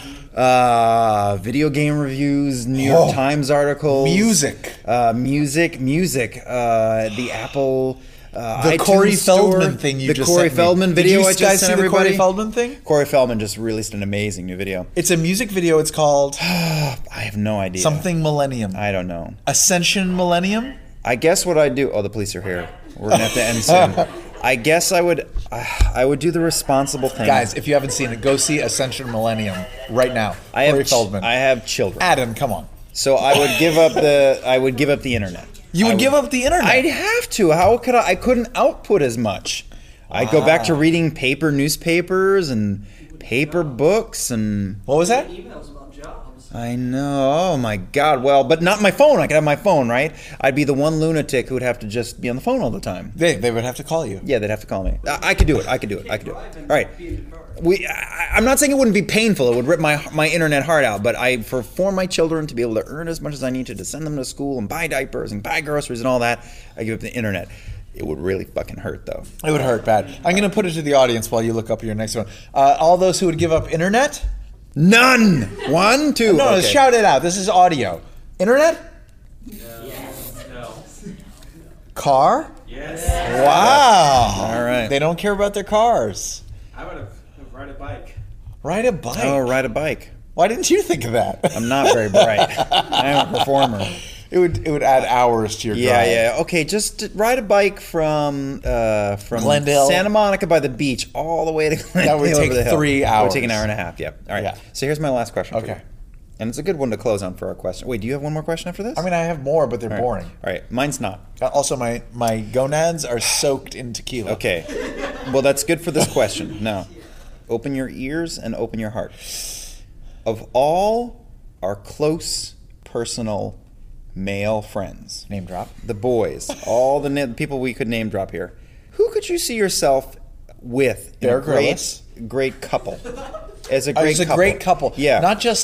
Uh, video game reviews, New York Oh. Times articles, Music. uh, music, music. Uh, the Apple. Uh, The iTunes Corey Store, Feldman thing you the just Corey sent me. Feldman Did video you I guys just see sent the Corey everybody. Feldman thing? Corey Feldman just released an amazing new video. It's a music video. It's called I have no idea. Something Millennium. I don't know. Ascension Millennium? I guess what I do. Oh, the police are here. We're gonna have to end soon. I guess I would. Uh, I would do the responsible thing. Guys, if you haven't seen it, go see Ascension Millennium right now. I Corey have. ch- Feldman. I have children. Adam, come on. So I would give up the. I would give up the internet. You I would give up the internet? I'd have to. How could I? I couldn't output as much. I'd go back to reading paper newspapers and paper books and. What was that? Emails about jobs. I know. Oh my God. Well, but not my phone. I could have my phone, right? I'd be the one lunatic who would have to just be on the phone all the time. They, they would have to call you. Yeah, they'd have to call me. I, I could do it. I could do it. I could do it. All right. We. I, I'm not saying it wouldn't be painful. It would rip my my internet heart out. But I, for for my children to be able to earn as much as I need to to send them to school and buy diapers and buy groceries and all that, I give up the internet. It would really fucking hurt, though. It would hurt bad. I'm going to put it to the audience while you look up your next one. Uh, all those who would give up internet? None. One, two. No, okay. shout it out. This is audio. Internet? No. Car? Yes. Wow. All right. They don't care about their cars. I would have ride a bike. Ride a bike. Oh, ride a bike. Why didn't you think of that? I'm not very bright. I am a performer. It would it would add hours to your Yeah, drive. yeah. Okay, just ride a bike from uh, from Glendale. Santa Monica by the beach all the way to Glendale. would take over the hill. three That would take an hours. hour and a half. Yeah. All right. Yeah. So here's my last question. for Okay. you. And it's a good one to close on for our question. Wait, do you have one more question after this? I mean, I have more, but they're all right. boring. All right, mine's not. Uh, Also, my, my gonads are soaked in tequila. Okay. Well, that's good for this question. Now, open your ears and open your heart. Of all our close personal male friends, Name drop. the boys, all the na- people we could name drop here, who could you see yourself with in Bear a great, Grylls. great couple? As a Oh, great it's a couple. great couple. Yeah. Not just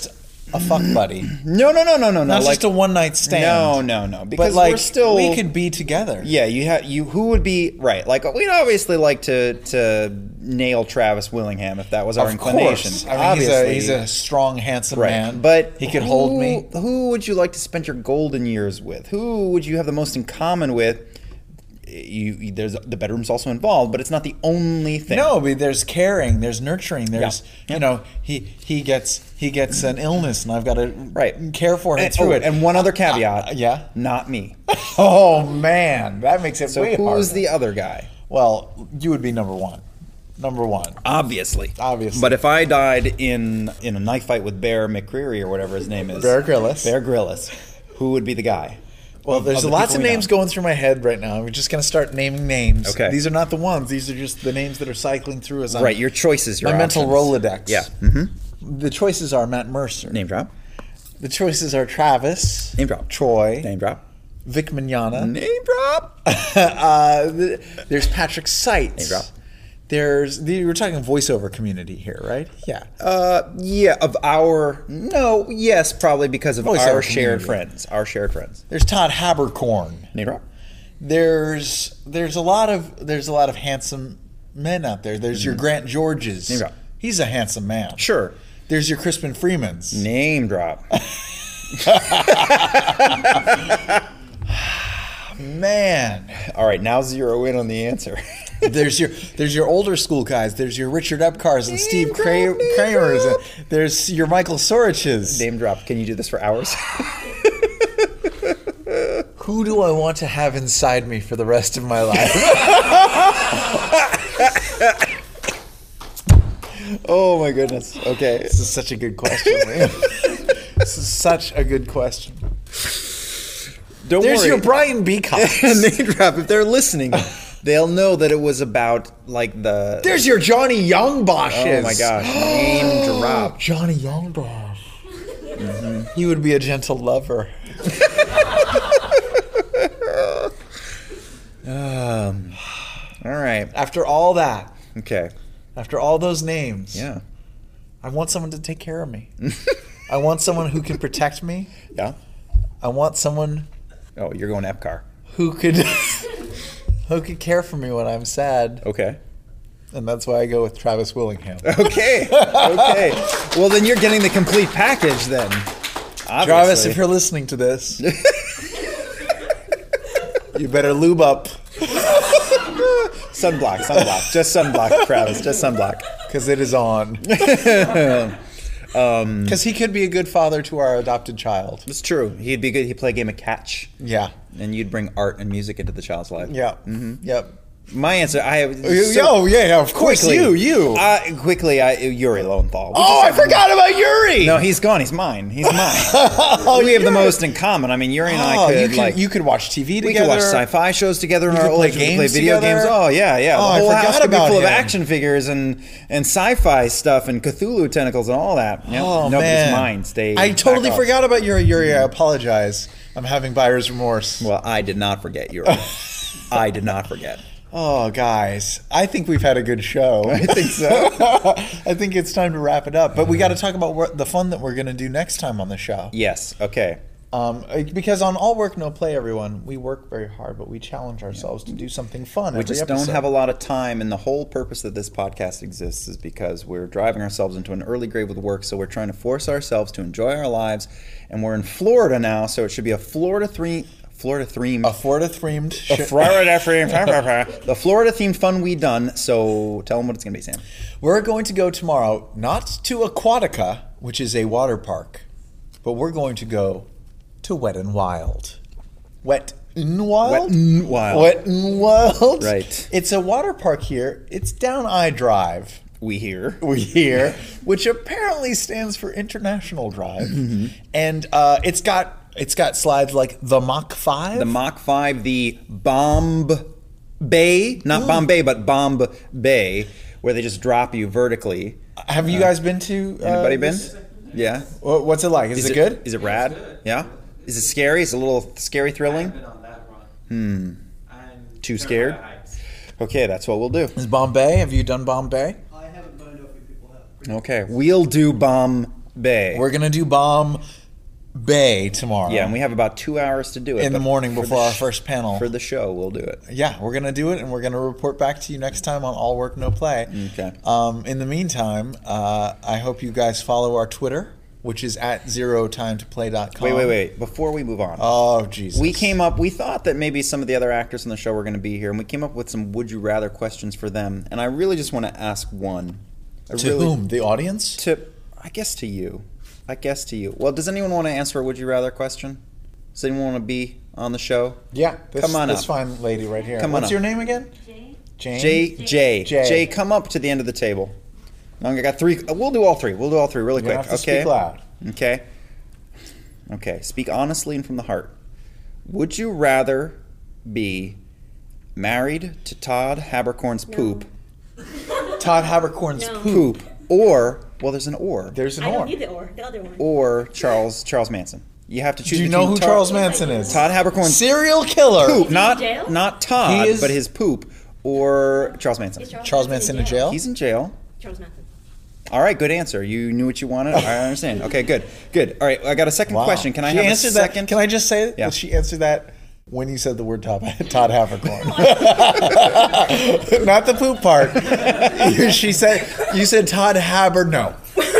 a fuck buddy. No, no, no, no, no, no. Not like, just a one night stand. No, no, no. Because But like we're still. we could be together. Yeah, you have you. Who would be right? Like we'd obviously like to to nail Travis Willingham if that was our Of inclination. course. I mean, obviously, he's a, he's a strong, handsome right. man. But he could who- hold me. Who would you like to spend your golden years with? Who would you have the most in common with? You, you there's the bedroom's also involved, but it's not the only thing. No, but there's caring, there's nurturing, there's Yeah. you know he he gets he gets an illness, and I've got to Right. care for him And, through oh, it. and one other caveat. Uh, yeah. Not me. Oh man, that makes it So way who's harder. the other guy? Well, you would be number one. Number one. Obviously. Obviously. But if I died in in a knife fight with Bear McCreary or whatever his name is. Bear Grylls. Bear Grylls. Who would be the guy? Well, Of- there's of the lots people of we names know. going through my head right now. We're just going to start naming names. Okay. These are not the ones. These are just the names that are cycling through as I'm, Right, your choices, your my mental options. Rolodex. Yeah. Mm-hmm. The choices are Matt Mercer. Name drop. The choices are Travis. Name drop. Troy. Name drop. Vic Mignogna. Name drop. uh, th- there's Patrick Seitz. Name drop. There's the, we're talking voiceover community here, right? Yeah. Uh, yeah, of our no, yes, probably because of Voice our over shared community. friends. Our shared friends. There's Todd Habercorn. Name drop. There's there's a lot of there's a lot of handsome men out there. There's your Grant Georges. Name drop. He's a handsome man. Sure. There's your Crispin Freemans. Name drop. Man. All right, now zero in on the answer. There's your there's your older school guys. There's your Richard Epcars and Steve Kra- Kramers. And there's your Michael Soriches. Name drop. Can you do this for hours? Who do I want to have inside me for the rest of my life? Oh my goodness. Okay. This is such a good question, man. This is such a good question. Don't There's worry. your Brian Beacox. Name drop. If they're listening, they'll know that it was about like the. There's your Johnny Youngboshes. Oh my gosh. Name drop. Johnny Youngbosh. Mm-hmm. He would be a gentle lover. Um. All right. After all that, Okay. after all those names, Yeah. I want someone to take care of me. I want someone who can protect me. Yeah. I want someone Oh, you're going Epcar. who could who could care for me when I'm sad, Okay. and that's why I go with Travis Willingham. Okay. Okay. Well, then you're getting the complete package then. Travis, Obviously. if you're listening to this, you better lube up Sunblock, sunblock. Just sunblock, Travis. Just sunblock. because it is on. Because he could be a good father to our adopted child. It's true. He'd be good. He'd play a game of catch, Yeah. and you'd bring art and music into the child's life. Yeah. Mm-hmm. Yep. My answer, I have. Yo, yeah, yeah, of course, quickly, you, you. Uh, quickly, I, Yuri Lowenthal. We oh, just I have- forgot about Yuri. No, he's gone. He's mine. He's mine. oh, we have the Yuri. most in common. I mean, Yuri and I Oh, could you could like you could watch T V we together. could watch sci-fi shows together in You our could old play age. We could play games video together. games. Oh yeah, yeah. Oh, the I whole house forgot could be about full of him. action figures and and sci-fi stuff and Cthulhu tentacles and all that. Yep. Oh no, man, but it's mine. Stay. I totally back off. forgot about Yuri. Yuri, I apologize. I'm having buyer's remorse. Well, I did not forget Yuri. I did not forget. Oh, guys, I think we've had a good show. I think so. I think it's time to wrap it up. But we got to talk about what the fun that we're going to do next time on the show. Yes. Okay. Um, because on All Work No Play, everyone, we work very hard, but we challenge ourselves to do something fun. We every just episode. don't have a lot of time, and the whole purpose that this podcast exists is because we're driving ourselves into an early grave with work, so we're trying to force ourselves to enjoy our lives, and we're in Florida now, so it should be a Florida theme, Florida theme, a Florida themed. a Florida theme, the Florida themed fun we done. So tell them what it's gonna be, Sam. We're going to go tomorrow, not to Aquatica, which is a water park, but we're going to go to Wet and Wild. Wet and Wild? Wet n Wild. Wet and Wild. Right. It's a water park here. It's down I Drive. We hear. We hear, which apparently stands for International Drive, Mm-hmm. and uh, it's got it's got slides like the Mach Five. The Mach five, the Bomb Bay, not Bombay, but Bomb Bay, where they just drop you vertically. Have you guys been to? Uh, Anybody been? this? Yeah. Wha- What's it like? Is, it, good? Is it rad? Yeah. Is it scary? Is it a little scary, I've thrilling? been on that run. Hmm. I'm Too terrified scared? of heights. Okay, that's what we'll do. Is Bombay? Have you done Bombay? I haven't, but I know a few people have. Okay, we'll do Bomb Bay. We're gonna do Bomb Bay tomorrow. Yeah, and we have about two hours to do it. in the but morning for before the our sh- first panel. For the show, we'll do it. Yeah, we're gonna do it, and we're gonna report back to you next time on All Work No Play. Okay. Um, in the meantime, uh, I hope you guys follow our Twitter, which is at zero time to play dot com. Wait, wait, wait. Before we move on. Oh, Jesus. We came up, we thought that maybe some of the other actors on the show were going to be here, and we came up with some would you rather questions for them. And I really just want to ask one. I To really, whom? The audience? To, I guess to you. I guess to you. Well, does anyone want to answer a would you rather question? Does anyone want to be on the show? Yeah. This, Come on this up. fine lady right here. Come on What's up. your name again? Jane. Jay, Jay, Jay. Jay, come up to the end of the table. I got three. We'll do all three. We'll do all three really You quick. don't have to okay. speak loud. Okay. Okay. Speak honestly and from the heart. Would you rather be married to Todd Habercorn's poop, Todd Habercorn's No. poop. poop, or well, there's an or, There's an I or. don't need the or. The other one. or Charles Charles Manson? You have to choose. Do you know between who Todd- Charles Manson is? Todd Habercorn's Serial killer. poop, in not jail? not Todd, He is- but his poop, or Charles Manson. Is Charles Manson in jail? He's in jail. Charles Manson. All right, good answer. You knew what you wanted. I understand. Okay, good, good. All right, I got a second Wow. question. Can I she have a answered second? That. Can I just say Yeah. that she answered that when you said the word Todd, Todd Habercorn? Not the poop part. She said, you said Todd Haber, no.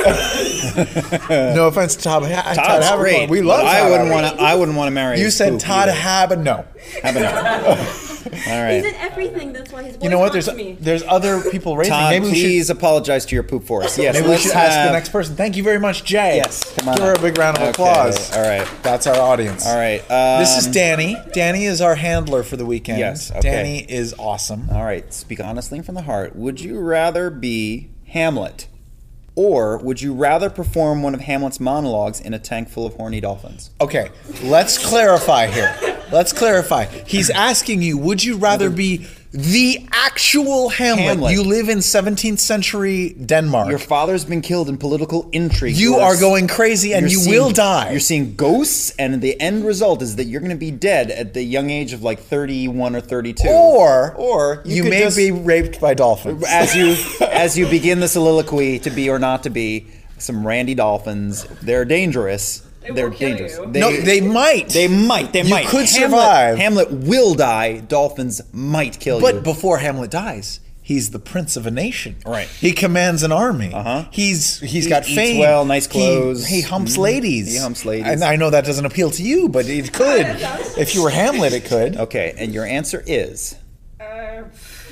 No offense to Todd, ha- Todd Todd's Habercorn. great. We love but I Todd wouldn't Habercorn. want to. I wouldn't want to marry. You his said poop Todd either. Haber, no. Haber- All He's right, in everything. That's why his voice You know what? There's haunts me. there's other people raising. Todd, Maybe we should please apologize to your poop for us. Yes, Maybe we let's should ask have- the next person. Thank you very much, Jay. Yes, come on Give her up. a big round of Okay, applause. all right. That's our audience. All right. This is um, Danny. Danny is our handler for the weekend. Yes, okay. Danny is awesome. All right. Speak honestly and from the heart. Would you rather be Hamlet, or would you rather perform one of Hamlet's monologues in a tank full of horny dolphins? Okay, let's clarify here. Let's clarify. He's asking you, would you rather be the actual Hamlet? Hamlet. You live in seventeenth century Denmark. Your father's been killed in political intrigue. you You're are s- going crazy and you're you seeing- will die. You're seeing ghosts, and the end result is that you're going to be dead at the young age of like thirty-one or thirty-two. or or you, could may just- be raped by dolphins. as you as you begin the soliloquy to be or not to be some randy dolphins. They're dangerous. They They're will kill dangerous. you. no, they might. They might. They You might. could Hamlet, survive. Hamlet will die. Dolphins might kill But you. before Hamlet dies, he's the prince of a nation. Right. He commands an army. Uh-huh. He's he's He got eats fame. well, nice He- clothes. He, humps Mhm. ladies. He humps ladies. And I know that doesn't appeal to you, but it could. It does. If you were Hamlet, it could. Okay, and your answer is Uh, uh,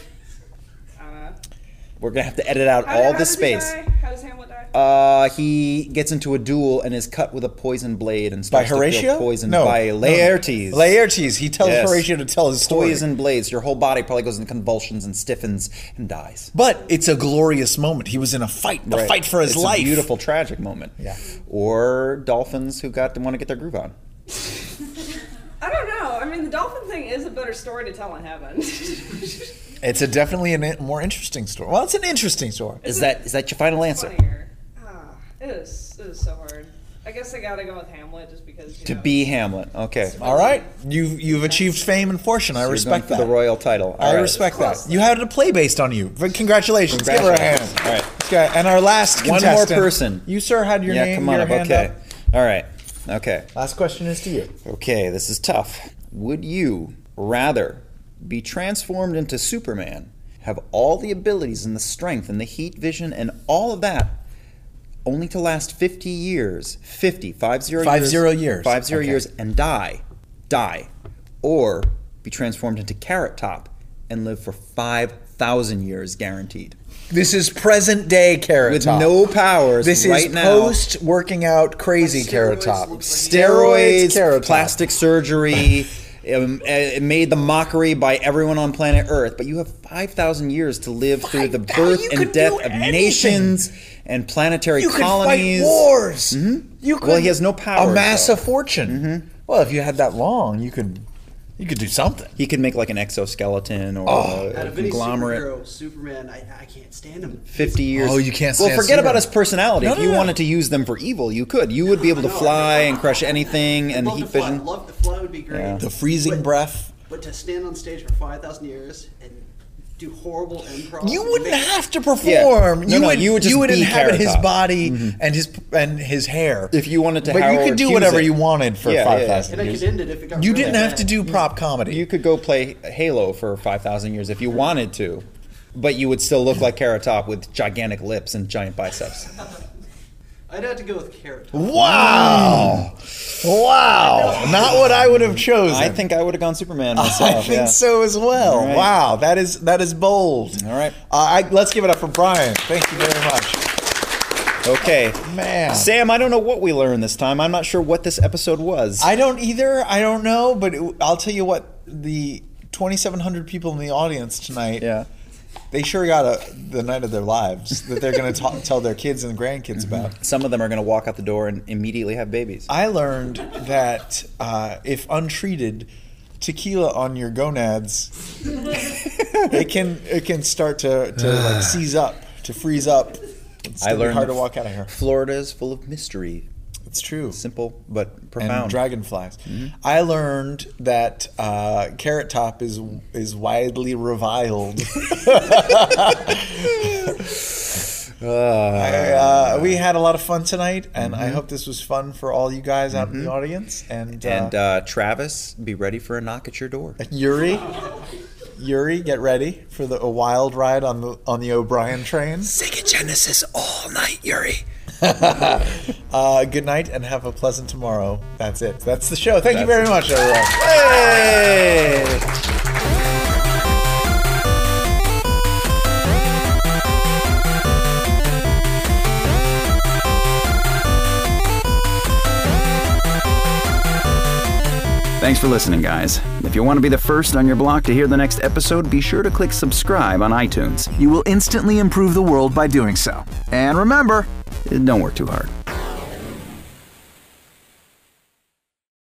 we're gonna have to edit out how, all how this does he space. die? How does Hamlet die? Uh, he gets into a duel and is cut with a poison blade and By starts to Horatio? feel poisoned no. by no. Laertes. Laertes. He tells Yes. Horatio to tell his story. Poison blades. Your whole body probably goes into convulsions and stiffens and dies. But it's a glorious moment. He was in a fight, the Right. fight for his it's life. a beautiful, tragic moment. Yeah. Or dolphins who got to want to get their groove on. I don't know. I mean, the dolphin thing is a better story to tell in heaven. It's a definitely a more interesting story. Well, it's an interesting story. Is that is that your final answer? Funnier. Ah, it is. It is so hard. I guess I gotta go with Hamlet just because. You To know, be Hamlet. Okay. All right, you've you've achieved fame and fortune. I So you're respect going for that. the royal title. All I right. respect that. You had a play based on you. But congratulations. Give her a hand. Congratulations. All right. Okay, and our last One contestant. more person. You, sir, had your Yeah, name. come on your up. hand Okay. up. All right. Okay. Last question is to you. Okay, this is tough. Would you rather be transformed into Superman, have all the abilities and the strength and the heat vision and all of that, only to last fifty years, fifty, five zero Five years, zero years. five zero Okay. years, and die, die, or be transformed into Carrot Top and live for five thousand years guaranteed This is present day Carrot with Top. no powers This right is now. post working out crazy Like Carrot steroids Top. looks like- Steroids, Carrot Top. plastic surgery. um, It made the mockery by everyone on planet Earth, but you have five thousth years to live through the Five- birth you and could death do of anything. nations and planetary You could colonies. fight wars. Mhm. You could Well, he has no powers, amass though. a fortune. Well, if you had that long, you could you could do something. He could make like an exoskeleton or Oh. a, Out of any conglomerate. superhero, Superman, I, I can't stand him. fifty years. Oh, you can't Well, stand forget about Superman. his personality. No, if no, you no. wanted to use them for evil, you could. You would be able to I know. fly and crush anything I'd and love heat to fly. vision. Love to fly would be great. Yeah. The freezing But- breath. But to stand on stage for five thousand years and do horrible improv. You wouldn't Make- have to perform. Yeah. No, you, no, would, you would just be inhabit Carrot his Top. body and his and his hair. If you wanted to but you Howard could do Hughes whatever it. you wanted for Yeah, five yeah, yeah. thousand And I years. could end it if it got You really didn't have bad. to do prop comedy. You could go play Halo for five thousand years if you wanted to, but you would still look like Carrot Top with gigantic lips and giant biceps. I'd have to go with Carrot Top. Wow. Wow. Not what I would have chosen. I think I would have gone Superman myself. I think yeah. so as well. All right. Wow, that is that is bold. All right. Uh, I, let's give it up for Brian. Thank you very much. Okay. Man. Sam, I don't know what we learned this time. I'm not sure what this episode was. I don't either. I don't know, but it, I'll tell you what, the twenty-seven hundred people in the audience tonight, yeah. they sure got a, the night of their lives that they're going to tell their kids and grandkids about. Some of them are going to walk out the door and immediately have babies. I learned that uh, if untreated, tequila on your gonads, it can it can start to, to like seize up, to freeze up. It's I gonna be learned hard that to walk out of here. Florida is full of mystery. It's true. Simple but And profound. dragonflies. I learned that uh, Carrot Top is is widely reviled. I, uh, we had a lot of fun tonight, and I hope this was fun for all you guys out in the audience. And, uh, and uh, Travis, be ready for a knock at your door. Yuri, Yuri, get ready for the a wild ride on the on the O'Brien train. Sega Genesis all night, Yuri. Uh, good night, and have a pleasant tomorrow. That's it. That's the show. Thank you That's very it. much, everyone. Hey! Thanks for listening, guys. If you want to be the first on your block to hear the next episode, be sure to click subscribe on iTunes. You will instantly improve the world by doing so. And remember, Don't work too hard.